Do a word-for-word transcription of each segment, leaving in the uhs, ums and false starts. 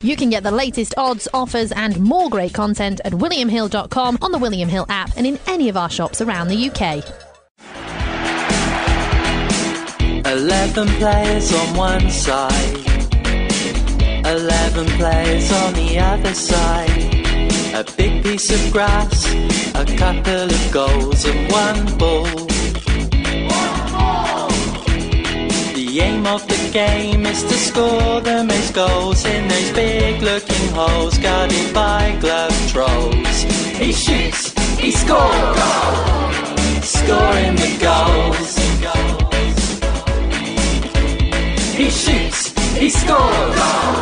You can get the latest odds, offers and more great content at william hill dot com, on the William Hill app and in any of our shops around the U K. Eleven players on one side, eleven players on the other side. A big piece of grass, a couple of goals and one ball. The aim of the game is to score the most goals in those big looking holes guarded by glove trolls. He shoots, he scores, scoring the goals. He shoots, he scores,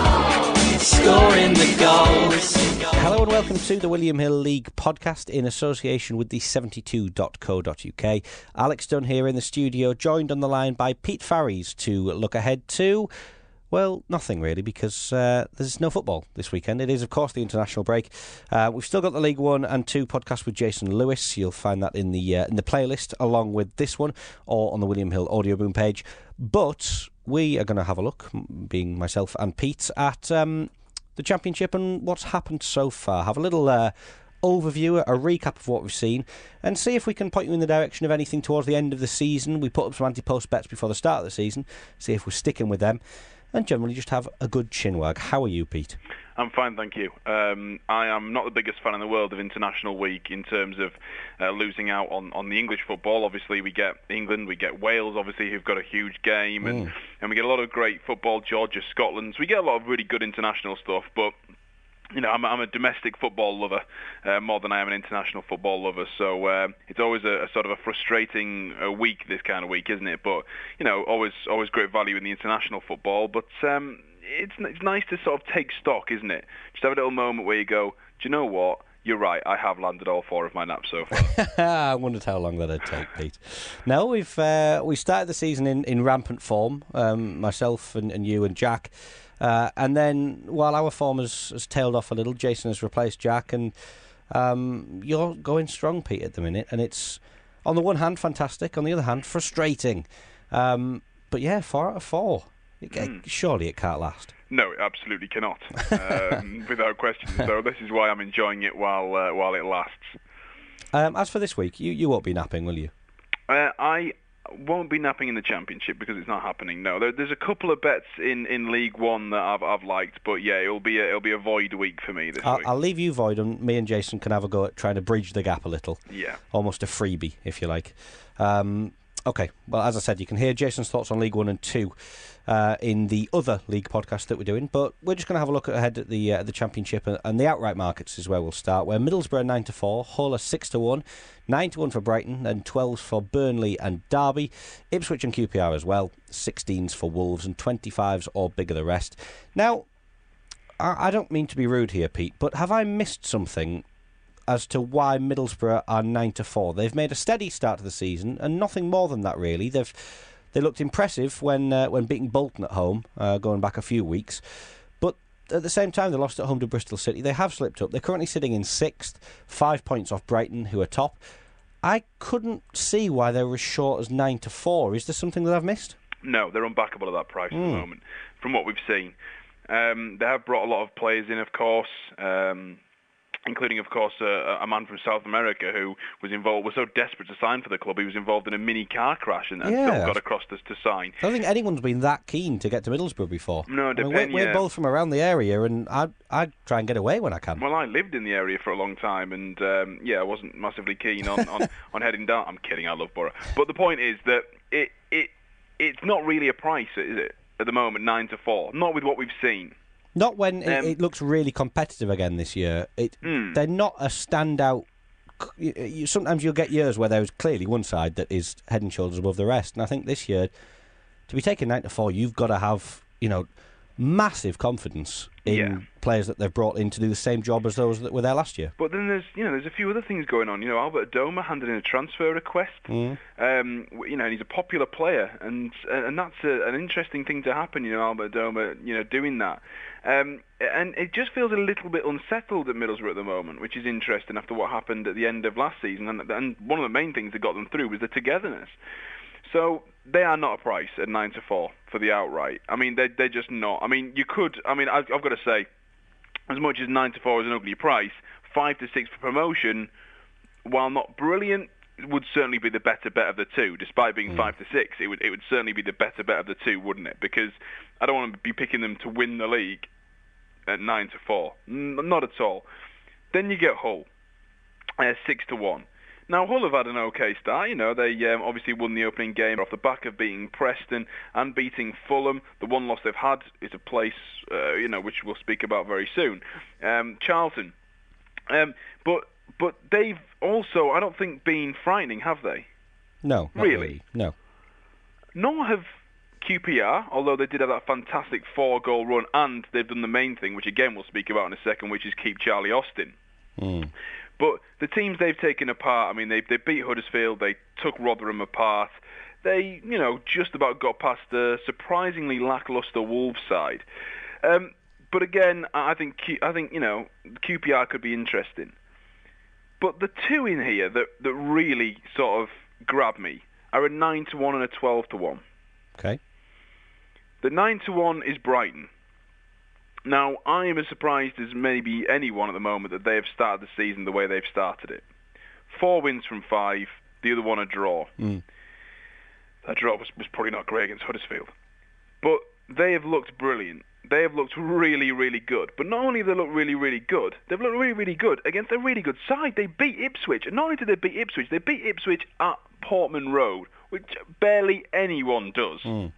scoring the goals. Hello and welcome to the William Hill League podcast in association with the seventy-two dot co dot U K. Alex Dunn here in the studio, joined on the line by Pete Farries to look ahead to, well, nothing really, because uh, there's no football this weekend. It is, of course, the international break. Uh, we've still got the League One and Two podcast with Jason Lewis. You'll find that in the uh, in the playlist along with this one, or on the William Hill Audio Boom page. But we are going to have a look, being myself and Pete, at um, the Championship and what's happened so far. Have a little uh, overview, a recap of what we've seen, and see if we can point you in the direction of anything towards the end of the season. We put up some anti-post bets before the start of the season, see if we're sticking with them, and generally just have a good chinwag. How are you, Pete? I'm fine, thank you. Um, I am not the biggest fan in the world of International Week in terms of uh, losing out on, on the English football. Obviously, we get England, we get Wales, obviously, who've got a huge game, and, mm. and we get a lot of great football, Georgia, Scotland. So we get a lot of really good international stuff, but you know, I'm, I'm a domestic football lover uh, more than I am an international football lover. So uh, it's always a, a sort of a frustrating uh, week, this kind of week, isn't it? But you know, always always great value in the international football. But um, it's it's nice to sort of take stock, isn't it? Just have a little moment where you go, do you know what? You're right, I have landed all four of my naps so far. I wondered how long that'd take, Pete. No, we've uh, we started the season in, in rampant form, um, myself and, and you and Jack. Uh, and then, while our form has, has tailed off a little, Jason has replaced Jack, and um, you're going strong, Pete, at the minute. And it's, on the one hand, fantastic. On the other hand, frustrating. Um, but yeah, four out of four. It, mm. Surely it can't last. No, it absolutely cannot, um, without question. So this is why I'm enjoying it while uh, while it lasts. Um, as for this week, you, you won't be napping, will you? Uh, I won't be napping in the Championship because it's not happening. No, there, there's a couple of bets in, in League One that I've I've liked, but yeah, it'll be a, it'll be a void week for me this I'll, week. I'll leave you void, and me and Jason can have a go at trying to bridge the gap a little. Yeah, almost a freebie, if you like. Um, okay, well, as I said, you can hear Jason's thoughts on League One and Two uh, in the other league podcast that we're doing, but we're just going to have a look ahead at the uh, the Championship, and, and the outright markets is where we'll start. Where Middlesbrough nine to four, Hull six to one. nine to one for Brighton, and twelves for Burnley and Derby. Ipswich and Q P R as well. sixteens for Wolves, and twenty-fives or bigger the rest. Now, I don't mean to be rude here, Pete, but have I missed something as to why Middlesbrough are nine to four? They've made a steady start to the season, and nothing more than that, really. They've They looked impressive when uh, when beating Bolton at home, uh, going back a few weeks. But at the same time, they lost at home to Bristol City. They have slipped up. They're currently sitting in sixth, five points off Brighton, who are top. I couldn't see why they were as short as nine to four. Is there something that I've missed? No, they're unbackable at that price mm. at the moment, from what we've seen. Um, they have brought a lot of players in, of course, um, including, of course, uh, a man from South America who was involved, was so desperate to sign for the club, he was involved in a mini car crash and, and yeah. still got across to, to sign. I don't think anyone's been that keen to get to Middlesbrough before. No, I mean, we're, we're both from around the area, and I'd, I'd try and get away when I can. Well, I lived in the area for a long time, and um, yeah, I wasn't massively keen on, on, on heading down. I'm kidding, I love Borough. But the point is that it it it's not really a price, is it, at the moment, nine to four? Not with what we've seen. Not when um, it, it looks really competitive again this year. It, mm. They're not a standout. You, you, sometimes you'll get years where there's clearly one side that is head and shoulders above the rest. And I think this year, to be taking nine to four, you've got to have, you know, massive confidence in yeah. players that they've brought in to do the same job as those that were there last year. But then there's, you know, there's a few other things going on. You know, Albert Adoma handed in a transfer request. Mm. Um, you know, and he's a popular player, and and that's a, an interesting thing to happen. You know, Albert Adoma, you know, doing that. Um, and it just feels a little bit unsettled at Middlesbrough at the moment, which is interesting after what happened at the end of last season. And, and one of the main things that got them through was the togetherness. So they are not a price at nine to four for the outright. I mean, they they're just not. I mean, you could. I mean, I've, I've got to say, as much as nine to four is an ugly price, five to six for promotion, while not brilliant, would certainly be the better bet of the two. Despite being mm. five to six, it would it would certainly be the better bet of the two, wouldn't it? Because I don't want to be picking them to win the league at nine to four, N- not at all. Then you get Hull, uh, six to one. Now Hull have had an okay start. You know, they um, obviously won the opening game off the back of beating Preston and beating Fulham. The one loss they've had is a place, uh, you know, which we'll speak about very soon. Um, Charlton, um, but but they've also, I don't think, been frightening, have they? No, not really? really. No. Nor have Q P R, although they did have that fantastic four-goal run, and they've done the main thing, which again we'll speak about in a second, which is keep Charlie Austin. Mm. But the teams they've taken apart, I mean, they they beat Huddersfield, they took Rotherham apart, they, you know, just about got past a surprisingly lacklustre Wolves side. Um, but again, I think Q, I think you know Q P R could be interesting. But the two in here that that really sort of grab me are a nine to one and a twelve to one. Okay. The nine to one is Brighton. Now, I am as surprised as maybe anyone at the moment that they have started the season the way they've started it. Four wins from five, the other one a draw. Mm. That draw was, was probably not great against Huddersfield. But they have looked brilliant. They have looked really, really good. But not only have they looked really, really good, they've looked really, really good against a really good side. They beat Ipswich. And not only did they beat Ipswich, they beat Ipswich at Portman Road, which barely anyone does. Mm.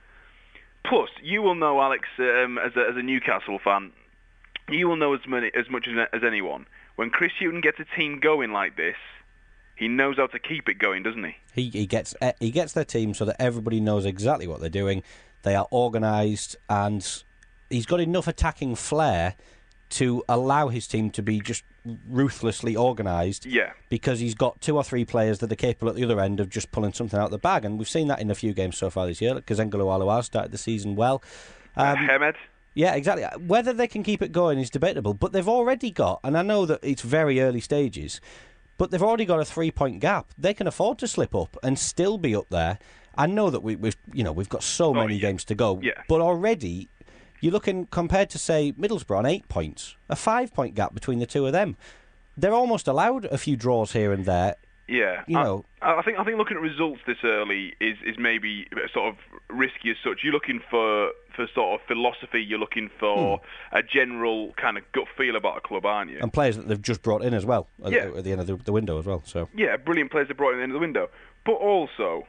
Plus, you will know, Alex, um, as, a, as a Newcastle fan, you will know as, many, as much as, as anyone. When Chris Hughton gets a team going like this, he knows how to keep it going, doesn't he? He he gets he gets their team so that everybody knows exactly what they're doing. They are organised, and he's got enough attacking flair to allow his team to be just ruthlessly organised. Yeah. Because he's got two or three players that are capable at the other end of just pulling something out of the bag, and we've seen that in a few games so far this year. Because N'Golo Aloha started the season well. Um, uh, Hamed. Yeah, exactly. Whether they can keep it going is debatable, but they've already got, and I know that it's very early stages, but they've already got a three-point gap. They can afford to slip up and still be up there. I know that we, we've, you know, we've got so oh, many yeah. games to go, yeah. but already you're looking, compared to, say, Middlesbrough on eight points, a five-point gap between the two of them. They're almost allowed a few draws here and there. Yeah, you know. I, I think I think looking at results this early is, is maybe sort of risky as such. You're looking for, for sort of philosophy. You're looking for hmm. a general kind of gut feel about a club, aren't you? And players that they've just brought in as well at, yeah. at the end of the, the window as well. So yeah, brilliant players they brought in at the end of the window. But also,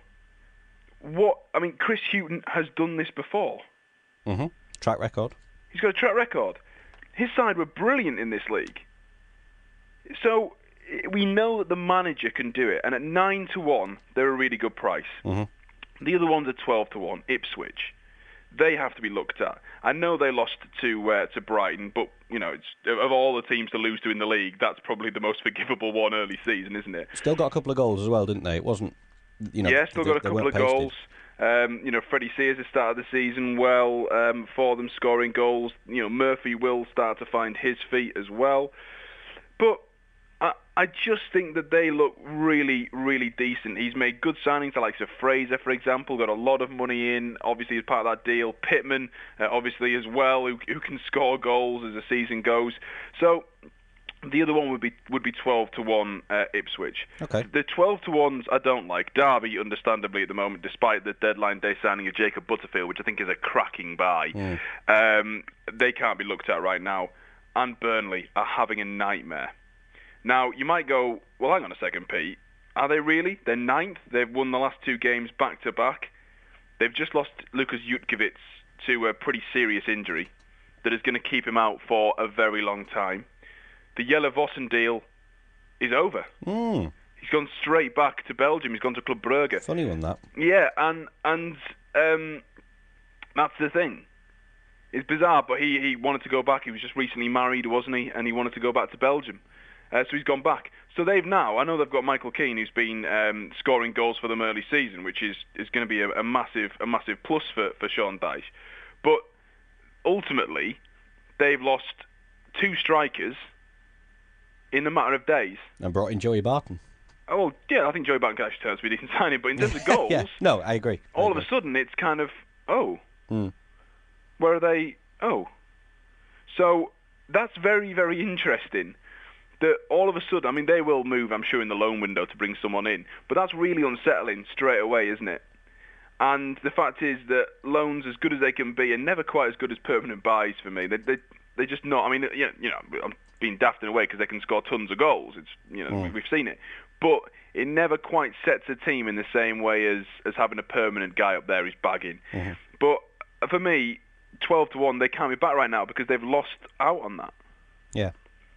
what I mean, Chris Hughton has done this before. Mm-hmm. Track record. He's got a track record. His side were brilliant in this league. So we know that the manager can do it, and at nine to one, they're a really good price. Mm-hmm. The other ones are twelve to one. Ipswich, they have to be looked at. I know they lost to uh, to Brighton, but you know, it's, of all the teams to lose to in the league, that's probably the most forgivable one early season, isn't it? Still got a couple of goals as well, didn't they? It wasn't, you know. Yeah, still they, got a couple of goals. Um, you know, Freddie Sears has started the season well um, for them, scoring goals. You know, Murphy will start to find his feet as well, but I, I just think that they look really, really decent. He's made good signings, like so Fraser, for example, got a lot of money in, obviously as part of that deal. Pittman, uh, obviously as well, who, who can score goals as the season goes. So the other one would be would be twelve to one uh, Ipswich. Okay. The twelve to ones I don't like. Derby, understandably, at the moment, despite the deadline day signing of Jacob Butterfield, which I think is a cracking buy, mm. um, they can't be looked at right now. And Burnley are having a nightmare. Now, you might go, well, hang on a second, Pete. Are they really? They're ninth. They've won the last two games back-to-back. They've just lost Lukas Jutkiewicz to a pretty serious injury that is going to keep him out for a very long time. The Jelle Vossen deal is over. Mm. He's gone straight back to Belgium. He's gone to Club Brugge. Funny one, that. Yeah, and and um, that's the thing. It's bizarre, but he, he wanted to go back. He was just recently married, wasn't he? And he wanted to go back to Belgium. Uh, so he's gone back. So they've now, I know they've got Michael Keane, who's been um, scoring goals for them early season, which is, is going to be a, a massive a massive plus for, for Sean Dyche. But ultimately, they've lost two strikers in a matter of days. And brought in Joey Barton. Oh, yeah, I think Joey Barton can actually turn out to be a decent signing. But in terms of goals, yeah, no, I agree. I all agree. of a sudden, it's kind of, oh, mm. where are they? Oh. So that's very, very interesting. That all of a sudden, I mean, they will move, I'm sure, in the loan window to bring someone in, but that's really unsettling straight away, isn't it? And the fact is that loans, as good as they can be, are never quite as good as permanent buys for me. They, they, they're just not. I mean, you know, you know I'm being daft in a way because they can score tons of goals. It's, you know, mm. we've seen it, but it never quite sets a team in the same way as, as having a permanent guy up there who's bagging. Mm-hmm. But for me, twelve to one, they can't be back right now because they've lost out on that. Yeah.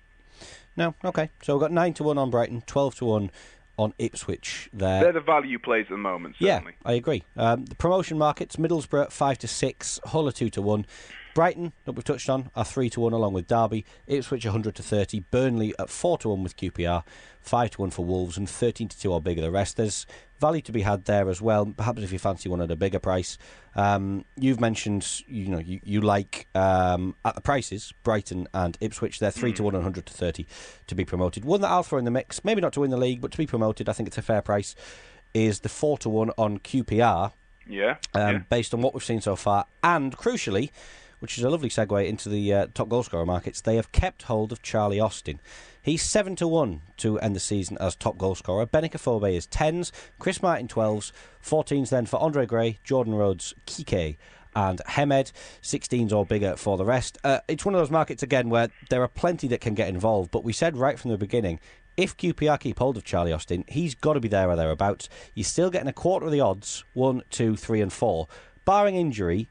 No, okay. So we've got nine to one on Brighton, twelve to one on Ipswich there. They're the value plays at the moment, certainly. Yeah, I agree. Um, the promotion markets, Middlesbrough five to six, Hull are two to one. Brighton, that we've touched on, are three to one along with Derby. Ipswich one hundred to thirty. Burnley at four to one with Q P R. five to one for Wolves and thirteen to two or bigger the rest. There's value to be had there as well, perhaps if you fancy one at a bigger price. Um, you've mentioned, you know, you, you like, um, at the prices, Brighton and Ipswich. They're three to one and one hundred to thirty to be promoted. One that I'll throw in the mix, maybe not to win the league, but to be promoted, I think it's a fair price, is the four to one on Q P R. Yeah, um, yeah. Based on what we've seen so far. And, crucially, which is a lovely segue into the uh, top goal scorer markets, they have kept hold of Charlie Austin. He's seven to one to end the season as top goal scorer. Benik Afobe is tens, Chris Martin twelves, fourteens then for Andre Gray, Jordan Rhodes, Kike and Hemed, sixteens or bigger for the rest. Uh, it's one of those markets, again, where there are plenty that can get involved, but we said right from the beginning, if Q P R keep hold of Charlie Austin, he's got to be there or thereabouts. You're still getting a quarter of the odds, one, two, three and four. Barring injury,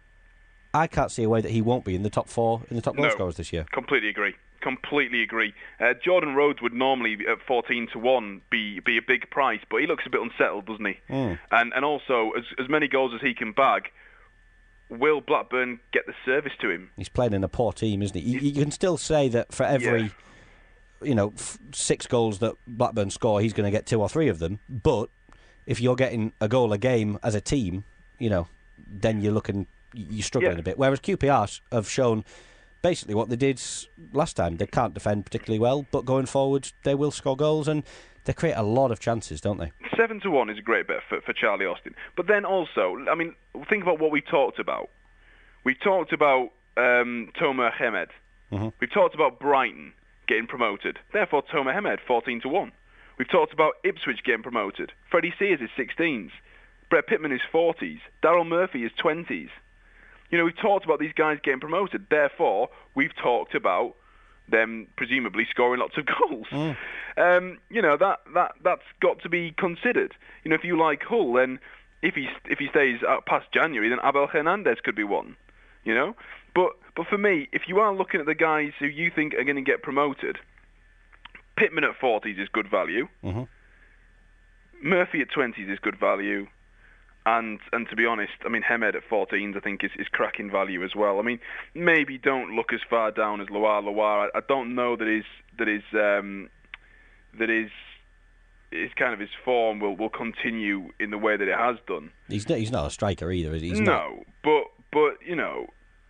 I can't see a way that he won't be in the top four, in the top goal no, scorers this year. Completely agree. Completely agree. Uh, Jordan Rhodes would normally at fourteen to one be be a big price, but he looks a bit unsettled, doesn't he? Mm. And and also, as as many goals as he can bag, will Blackburn get the service to him? He's playing in a poor team, isn't he? You, you can still say that for every, yeah. you know, f- six goals that Blackburn score, he's going to get two or three of them. But if you're getting a goal a game as a team, you know, then you're looking, you're struggling yeah. a bit. Whereas Q P R have shown basically what they did last time. They can't defend particularly well, but going forward, they will score goals and they create a lot of chances, don't they? Seven to one is a great bet for, for Charlie Austin. But then also, I mean, think about what we talked about. We talked about um, Tomer Hemed. Mm-hmm. We've talked about Brighton getting promoted. Therefore, Tomer Hemed, fourteen to one. We've talked about Ipswich getting promoted. Freddie Sears is sixteens. Brett Pittman is forties. Daryl Murphy is twenties. You know, we've talked about these guys getting promoted. Therefore, we've talked about them presumably scoring lots of goals. Mm. Um, you know, that, that, that's got to be considered. You know, if you like Hull, then if he, if he stays out past January, then Abel Hernandez could be one. You know? But, but for me, if you are looking at the guys who you think are going to get promoted, Pittman at forties is good value. Mm-hmm. Murphy at twenties is good value. And and to be honest, I mean, Hemed at fourteens I think is, is cracking value as well. I mean, maybe don't look as far down as Loire. Loire, I, I don't know that his that his um, that his his kind of his form will, will continue in the way that it has done. He's not, he's not a striker either, is he? He's no, not... but but you know,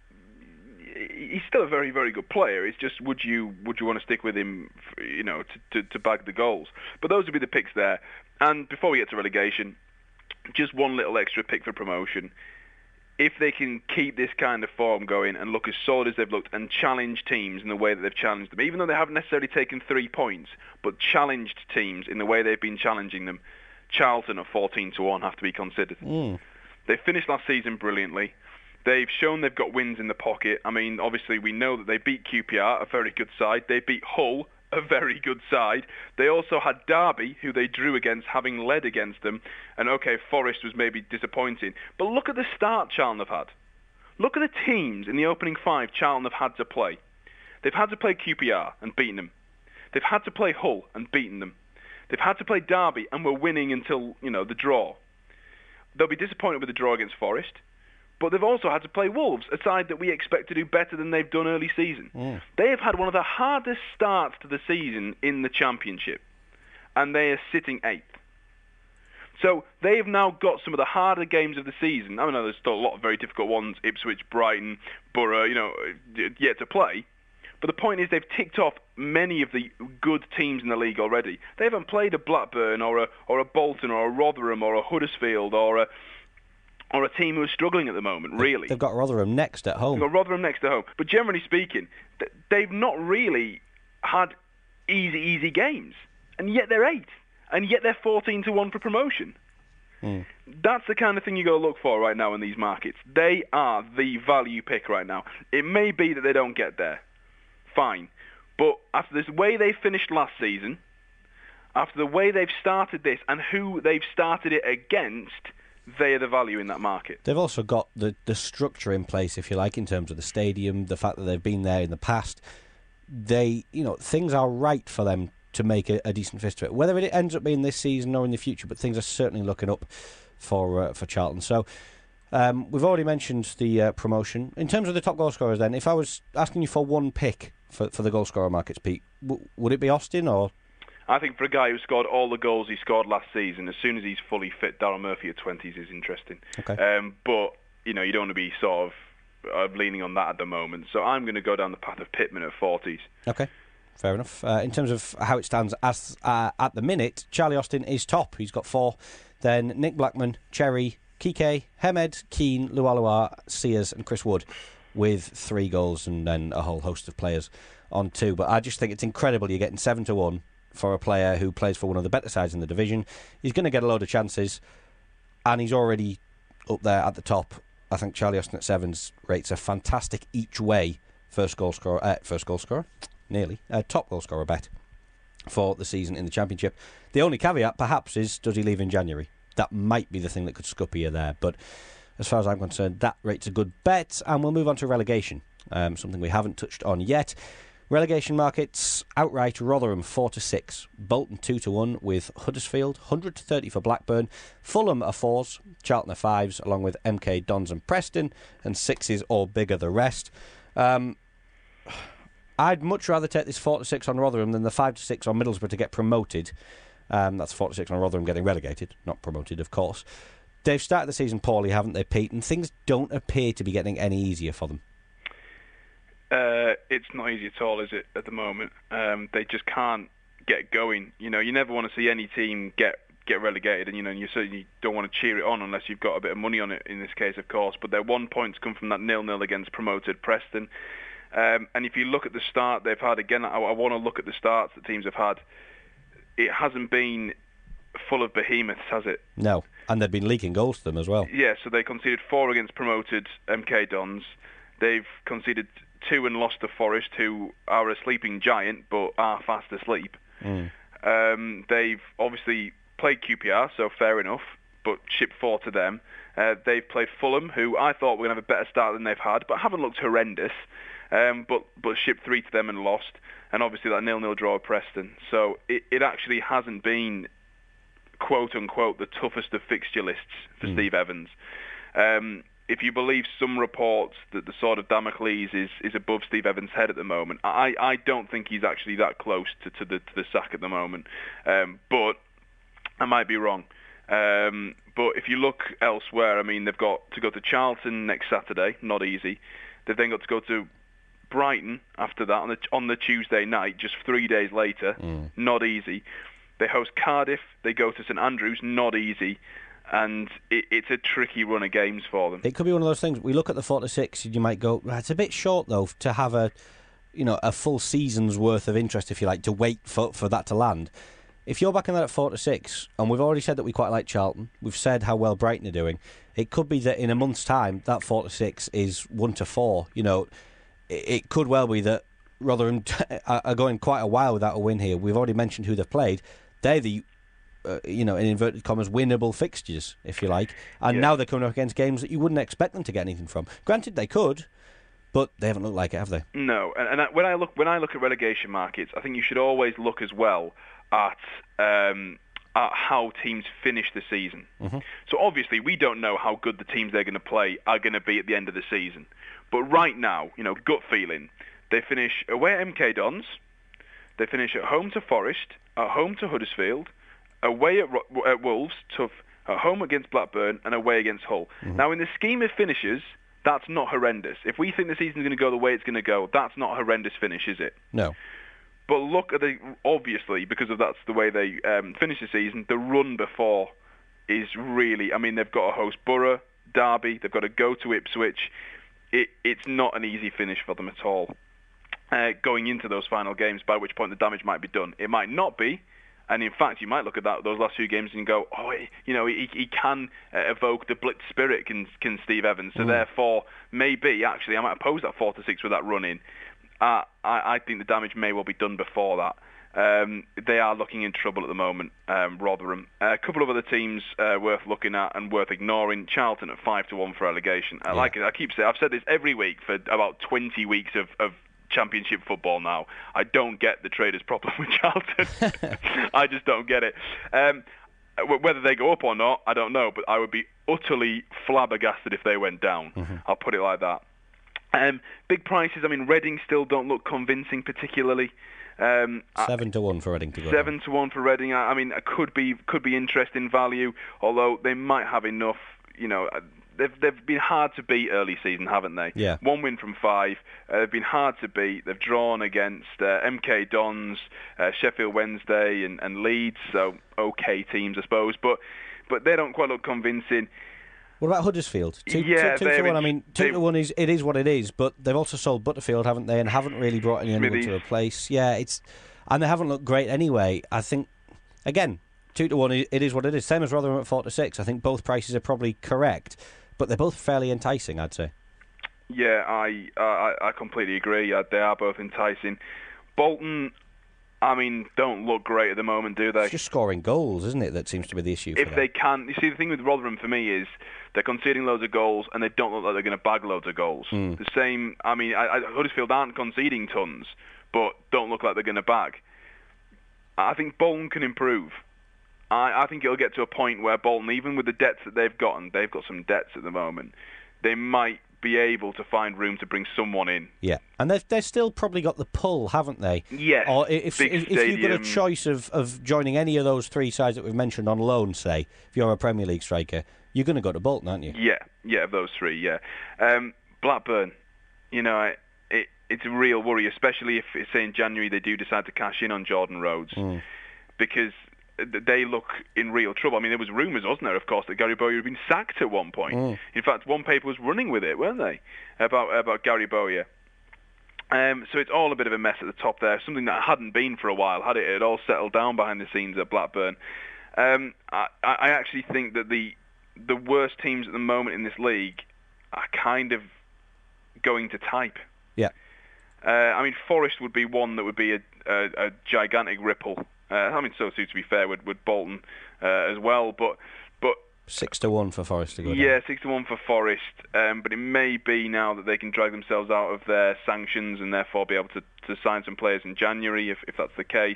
he's still a very very good player. It's just would you would you want to stick with him, you know, to, to to bag the goals? But those would be the picks there. And before we get to relegation, just one little extra pick for promotion. If they can keep this kind of form going and look as solid as they've looked and challenge teams in the way that they've challenged them, even though they haven't necessarily taken three points, but challenged teams in the way they've been challenging them, Charlton at fourteen to one have to be considered. Mm. They finished last season brilliantly. They've shown they've got wins in the pocket. I mean, obviously we know that they beat Q P R, a very good side. They beat Hull, a very good side. They also had Derby, who they drew against, having led against them. And okay, Forest was maybe disappointing. But look at the start Charlton have had. Look at the teams in the opening five Charlton have had to play. They've had to play Q P R and beaten them. They've had to play Hull and beaten them. They've had to play Derby and were winning until, you know, the draw. They'll be disappointed with the draw against Forest. But they've also had to play Wolves, a side that we expect to do better than they've done early season. Mm. They have had one of the hardest starts to the season in the Championship, and they are sitting eighth. So they've now got some of the harder games of the season. I know there's still a lot of very difficult ones, Ipswich, Brighton, Borough, you know, yet to play. But the point is they've ticked off many of the good teams in the league already. They haven't played a Blackburn or a or a Bolton or a Rotherham or a Huddersfield or a or a team who are struggling at the moment, really. They've got Rotherham next at home. They've got Rotherham next at home. But generally speaking, they've not really had easy, easy games. And yet they're eight. And yet they're fourteen to one for promotion. Mm. That's the kind of thing you got to look for right now in these markets. They are the value pick right now. It may be that they don't get there. Fine. But after this way they finished last season, after the way they've started this and who they've started it against, they are the value in that market. They've also got the, the structure in place, if you like, in terms of the stadium, the fact that they've been there in the past. They, you know, things are right for them to make a, a decent fist of it. Whether it ends up being this season or in the future, but things are certainly looking up for uh, for Charlton. So um, we've already mentioned the uh, promotion. In terms of the top goal scorers then, if I was asking you for one pick for, for the goal scorer markets, Pete, w- would it be Austin or...? I think for a guy who scored all the goals he scored last season, as soon as he's fully fit, Darryl Murphy at twenties is interesting. Okay. Um, but, you know, you don't want to be sort of uh, leaning on that at the moment. So I'm going to go down the path of Pittman at forties. Okay. Fair enough. Uh, in terms of how it stands as uh, at the minute, Charlie Austin is top. He's got four. Then Nick Blackman, Cherry, Kike, Hemed, Keane, Lualua, Sears and Chris Wood with three goals and then a whole host of players on two. But I just think it's incredible you're getting seven to one for a player who plays for one of the better sides in the division. He's going to get a load of chances and he's already up there at the top. I think Charlie Austin at sevens rates a fantastic each way first goal scorer, uh, first goal scorer, nearly, uh, top goal scorer bet for the season in the Championship. The only caveat, perhaps, is does he leave in January? That might be the thing that could scupper you there. But as far as I'm concerned, that rate's a good bet. And we'll move on to relegation, um, something we haven't touched on yet. Relegation markets, outright Rotherham four to six, Bolton two to one with Huddersfield, one hundred to thirty for Blackburn, Fulham are fours, Charlton are fives, along with M K Dons and Preston, and sixes or bigger the rest. Um, I'd much rather take this four to six on Rotherham than the five to six on Middlesbrough to get promoted. Um, that's four to six on Rotherham getting relegated, not promoted, of course. They've started the season poorly, haven't they, Pete? And things don't appear to be getting any easier for them. Uh, it's not easy at all, is it, at the moment? Um, they just can't get going. You know, you never want to see any team get get relegated, and you know, and you certainly don't want to cheer it on unless you've got a bit of money on it, in this case, of course. But their one points come from that nil-nil against promoted Preston. Um, and if you look at the start they've had, again, I, I want to look at the starts that teams have had. It hasn't been full of behemoths, has it? No, and they've been leaking goals to them as well. Yeah, so they conceded four against promoted M K Dons. They've conceded two and lost to Forest, who are a sleeping giant but are fast asleep. Mm. Um, they've obviously played Q P R, so fair enough, but shipped four to them. Uh, they've played Fulham, who I thought were going to have a better start than they've had, but haven't looked horrendous. Um, but but shipped three to them and lost, and obviously that nil-nil draw at Preston. So it, it actually hasn't been, quote-unquote, the toughest of fixture lists for mm. Steve Evans. Um, if you believe some reports that the sword of Damocles is, is above Steve Evans' head at the moment, I, I don't think he's actually that close to, to, the, to the sack at the moment. Um, but I might be wrong. Um, but if you look elsewhere, I mean, they've got to go to Charlton next Saturday, not easy. They've then got to go to Brighton after that on the, on the Tuesday night, just three days later, mm. not easy. They host Cardiff, they go to St Andrews, not easy, and it, it's a tricky run of games for them. It could be one of those things, we look at the four to six, and you might go, it's a bit short though to have a, you know, a full season's worth of interest, if you like, to wait for, for that to land. If you're backing that at four to six, and we've already said that we quite like Charlton, we've said how well Brighton are doing, it could be that in a month's time, that four to six is one to four, you know. It could well be that Rotherham are going quite a while without a win here. We've already mentioned who they've played. They're the, uh, you know, in inverted commas, winnable fixtures, if you like. And yeah. now they're coming up against games that you wouldn't expect them to get anything from. Granted, they could, but they haven't looked like it, have they? No. And, and when I look when I look at relegation markets, I think you should always look as well at um, at how teams finish the season. Mm-hmm. So obviously, we don't know how good the teams they're going to play are going to be at the end of the season. But right now, you know, gut feeling, they finish away at M K Dons, they finish at home to Forest, at home to Huddersfield, away at, Ro- at Wolves, tough, at home against Blackburn, and away against Hull. Mm-hmm. Now, in the scheme of finishes, that's not horrendous. If we think the season's going to go the way it's going to go, that's not a horrendous finish, is it? No. But look at the, obviously, because of that's the way they um, finish the season, the run before is really, I mean, they've got to host Borough, Derby. They've got to go to Ipswich. It, it's not an easy finish for them at all. Uh, going into those final games, by which point the damage might be done. It might not be. And in fact, you might look at that those last few games and go, oh, you know, he, he can uh, evoke the blitz spirit, can, can Steve Evans. So mm. therefore, maybe, actually, I might oppose that four to six with that run in. Uh, I, I think the damage may well be done before that. Um, they are looking in trouble at the moment, um, Rotherham. Uh, a couple of other teams uh, worth looking at and worth ignoring. Charlton at five to one for relegation. I yeah. like it. I keep saying, I've said this every week for about twenty weeks of, of Championship football now. I don't get the traders' problem with Charlton. I just don't get it. Um, whether they go up or not, I don't know, but I would be utterly flabbergasted if they went down. Mm-hmm. I'll put it like that. Um, big prices, I mean, Reading still don't look convincing particularly. Um, seven to one for Reading to go. Seven down. to one for Reading. I, I mean, it could be could be interesting value, although they might have enough, you know... They've they've been hard to beat early season, haven't they? Yeah. One win from five. Uh, they've been hard to beat. They've drawn against uh, M K Dons, uh, Sheffield Wednesday, and, and Leeds. So okay teams, I suppose. But but they don't quite look convincing. What about Huddersfield? Two, yeah, two, two to one. I mean, two to one is it is what it is. But they've also sold Butterfield, haven't they? And haven't really brought any anyone to replace. Yeah, it's and they haven't looked great anyway. I think again, two to one. It is what it is. Same as Rotherham at four to six. I think both prices are probably correct. But they're both fairly enticing, I'd say. Yeah, I I, I completely agree. Uh, they are both enticing. Bolton, I mean, don't look great at the moment, do they? It's just scoring goals, isn't it, that seems to be the issue for If them. they can... You see, the thing with Rotherham for me is they're conceding loads of goals and they don't look like they're going to bag loads of goals. Mm. The same... I mean, I, I, Huddersfield aren't conceding tons, but don't look like they're going to bag. I think Bolton can improve. I, I think it'll get to a point where Bolton, even with the debts that they've gotten, they've got some debts at the moment, they might be able to find room to bring someone in. Yeah, and they've, they've still probably got the pull, haven't they? Yes. Or if, if, if you've got a choice of, of joining any of those three sides that we've mentioned on loan, say, if you're a Premier League striker, you're going to go to Bolton, aren't you? Yeah, yeah, of those three, yeah. Um, Blackburn, you know, it, it's a real worry, especially if, say, in January they do decide to cash in on Jordan Rhodes, mm. because they look in real trouble. I mean, there was rumours, wasn't there, of course, that Gary Bowyer had been sacked at one point. Mm. In fact, one paper was running with it, weren't they, about about Gary Bowyer. Um, so it's all a bit of a mess at the top there, something that hadn't been for a while, had it? It had all settled down behind the scenes at Blackburn. Um, I, I actually think that the the worst teams at the moment in this league are kind of going to type. Yeah. Uh, I mean, Forest would be one that would be a, a, a gigantic ripple. Uh, I mean, so too, to be fair, with, with Bolton uh, as well, but but six to one for Forest to go down. Yeah, six to one for Forest. Um, but it may be now that they can drag themselves out of their sanctions and therefore be able to, to sign some players in January, if, if that's the case.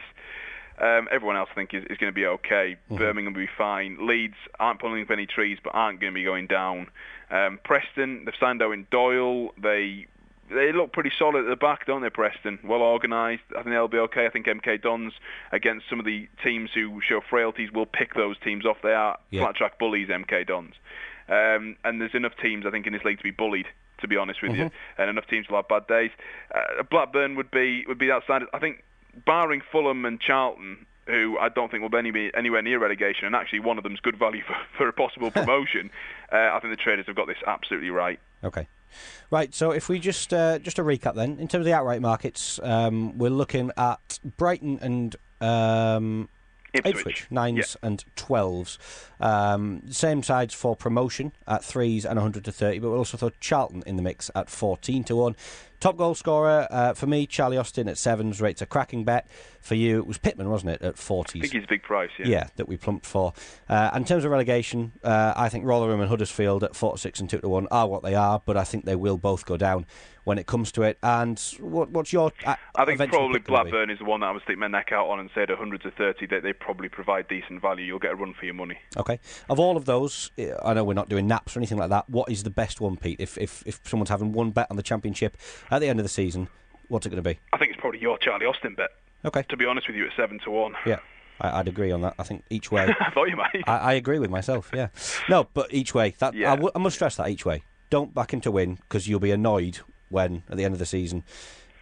Um, everyone else, I think, is, is going to be okay. Mm-hmm. Birmingham will be fine. Leeds aren't pulling up any trees, but aren't going to be going down. Um, Preston, they've signed Owen Doyle. They they look pretty solid at the back, don't they, Preston? Well organised. I think they'll be okay. I think M K Dons, against some of the teams who show frailties, will pick those teams off. They are yeah. flat-track bullies, M K Dons. Um, and there's enough teams, I think, in this league to be bullied, to be honest with mm-hmm. you. And enough teams will have bad days. Uh, Blackburn would be would be outside. I think, barring Fulham and Charlton, who I don't think will be any, anywhere near relegation, and actually one of them's good value for, for a possible promotion, uh, I think the traders have got this absolutely right. Okay. Right, so if we just uh, just a recap then, in terms of the outright markets, um, we're looking at Brighton and um, Ipswich. Ipswich, nines yeah. and twelves. Um, same sides for promotion at threes and one hundred to thirty, but we also throw Charlton in the mix at fourteen to one. Top goal scorer, uh, for me, Charlie Austin at sevens rates a cracking bet. For you, it was Pittman, wasn't it, at forties? I think he's a big price, yeah. Yeah, that we plumped for. Uh, and in terms of relegation, uh, I think Rotherham and Huddersfield at four to six and two to one are what they are, but I think they will both go down when it comes to it. And what, what's your... Uh, I think probably Blackburn is the one that I would stick my neck out on and say at one hundred to thirty that they probably provide decent value. You'll get a run for your money. Okay. Of all of those, I know we're not doing naps or anything like that, what is the best one, Pete? If if, if someone's having one bet on the Championship at the end of the season, what's it going to be? I think it's probably your Charlie Austin bet. Okay. To be honest with you, at seven to one. Yeah, I, I'd agree on that. I think each way. I thought you might. I, I agree with myself. Yeah. No, but each way. That yeah. I, w- I must stress that each way. Don't back him to win, because you'll be annoyed when at the end of the season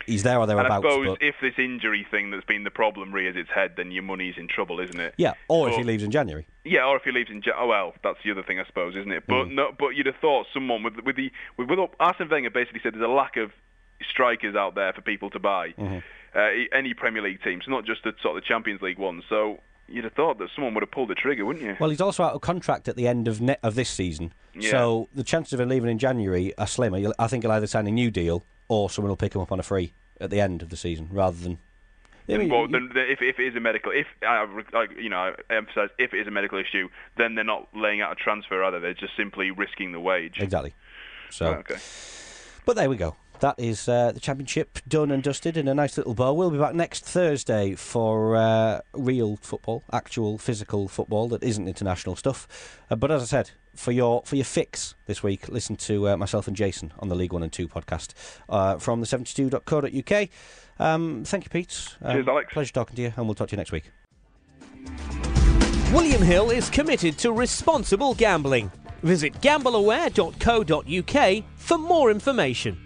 he's there or thereabouts. And I suppose but... if this injury thing that's been the problem rears its head, then your money's in trouble, isn't it? Yeah, or but, if he leaves in January. Yeah, or if he leaves in January. Oh, well, that's the other thing, I suppose, isn't it? But mm. no, but you'd have thought someone with with the with, with Arsene Wenger basically said there's a lack of strikers out there for people to buy. Mm-hmm. Uh, any Premier League team, so not just the sort of the Champions League ones. So you'd have thought that someone would have pulled the trigger, wouldn't you? Well, he's also out of contract at the end of ne- of this season, yeah. so the chances of him leaving in January are slimmer. I think he'll either sign a new deal or someone will pick him up on a free at the end of the season, rather than. I mean, well, then, if, if it is a medical, if I, you know, I emphasise if it is a medical issue, then they're not laying out a transfer, either. They're just simply risking the wage. Exactly. So, oh, okay. But there we go. That is uh, the Championship done and dusted in a nice little bow. We'll be back next Thursday for uh, real football, actual physical football that isn't international stuff. Uh, but as I said, for your for your fix this week, listen to uh, myself and Jason on the League One and Two podcast uh, from the seventy-two dot co dot U K. Um, thank you, Pete. Um, Cheers, Alex. Pleasure talking to you, and we'll talk to you next week. William Hill is committed to responsible gambling. Visit gamble aware dot co dot U K for more information.